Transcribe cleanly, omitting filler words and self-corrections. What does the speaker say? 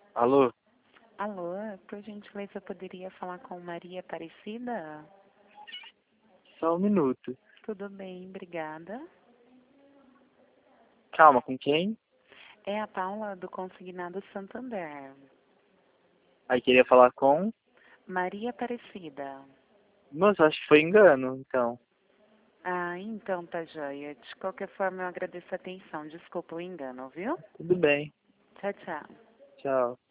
Alô? Alô, por gentileza, poderia falar com Maria Aparecida? Só um minuto. Tudo bem, obrigada. Calma, com quem? É a Paula do Consignado Santander. Aí queria falar com... Maria Aparecida. Moça, acho que foi engano, então. Ah, então tá joia. De qualquer forma, eu agradeço a atenção. Desculpa o engano, viu? Tudo bem. Tchau, tchau. Tchau.